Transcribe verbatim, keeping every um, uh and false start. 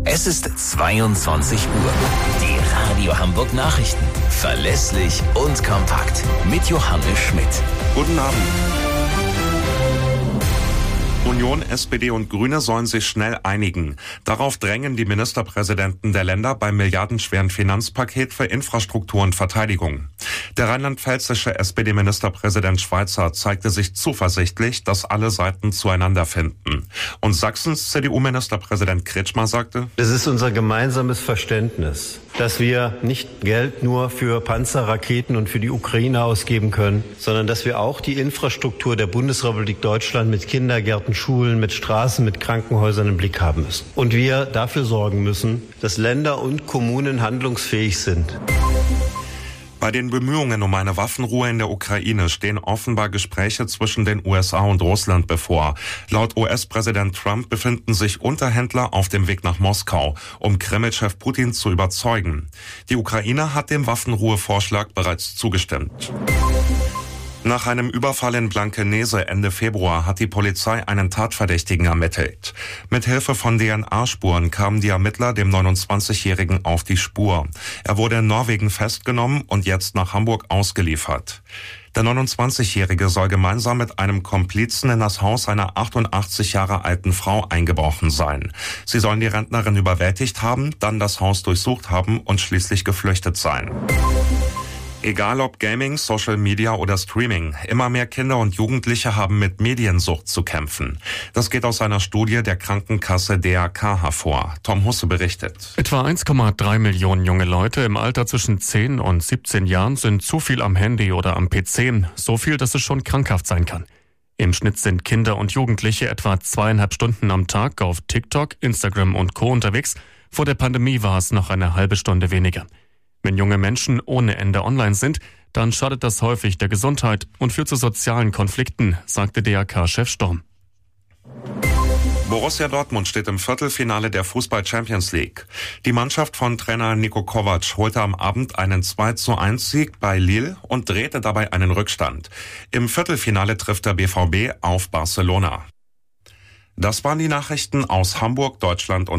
Es ist zweiundzwanzig Uhr. Die Radio Hamburg Nachrichten. Verlässlich und kompakt. Mit Johannes Schmidt. Guten Abend. Union, S P D und Grüne sollen sich schnell einigen. Darauf drängen die Ministerpräsidenten der Länder beim milliardenschweren Finanzpaket für Infrastruktur und Verteidigung. Der rheinland-pfälzische S P D-Ministerpräsident Schweizer zeigte sich zuversichtlich, dass alle Seiten zueinander finden. Und Sachsens C D U-Ministerpräsident Kretschmer sagte: Es ist unser gemeinsames Verständnis, dass wir nicht Geld nur für Panzer, Raketen und für die Ukraine ausgeben können, sondern dass wir auch die Infrastruktur der Bundesrepublik Deutschland mit Kindergärten, Schulen, mit Straßen, mit Krankenhäusern im Blick haben müssen. Und wir dafür sorgen müssen, dass Länder und Kommunen handlungsfähig sind. Bei den Bemühungen um eine Waffenruhe in der Ukraine stehen offenbar Gespräche zwischen den U S A und Russland bevor. Laut U S-Präsident Trump befinden sich Unterhändler auf dem Weg nach Moskau, um Kreml-Chef Putin zu überzeugen. Die Ukraine hat dem Waffenruhevorschlag bereits zugestimmt. Nach einem Überfall in Blankenese Ende Februar hat die Polizei einen Tatverdächtigen ermittelt. Mit Hilfe von D N A-Spuren kamen die Ermittler dem neunundzwanzigjährigen auf die Spur. Er wurde in Norwegen festgenommen und jetzt nach Hamburg ausgeliefert. Der neunundzwanzigjährige soll gemeinsam mit einem Komplizen in das Haus einer achtundachtzig Jahre alten Frau eingebrochen sein. Sie sollen die Rentnerin überwältigt haben, dann das Haus durchsucht haben und schließlich geflüchtet sein. Egal ob Gaming, Social Media oder Streaming, immer mehr Kinder und Jugendliche haben mit Mediensucht zu kämpfen. Das geht aus einer Studie der Krankenkasse D R K hervor. Tom Husse berichtet. Etwa eins Komma drei Millionen junge Leute im Alter zwischen zehn und siebzehn Jahren sind zu viel am Handy oder am P C. So viel, dass es schon krankhaft sein kann. Im Schnitt sind Kinder und Jugendliche etwa zweieinhalb Stunden am Tag auf TikTok, Instagram und Co. unterwegs. Vor der Pandemie war es noch eine halbe Stunde weniger. Wenn junge Menschen ohne Ende online sind, dann schadet das häufig der Gesundheit und führt zu sozialen Konflikten, sagte D R K-Chef Storm. Borussia Dortmund steht im Viertelfinale der Fußball-Champions League. Die Mannschaft von Trainer Niko Kovac holte am Abend einen zwei zu eins Sieg bei Lille und drehte dabei einen Rückstand. Im Viertelfinale trifft der B V B auf Barcelona. Das waren die Nachrichten aus Hamburg, Deutschland und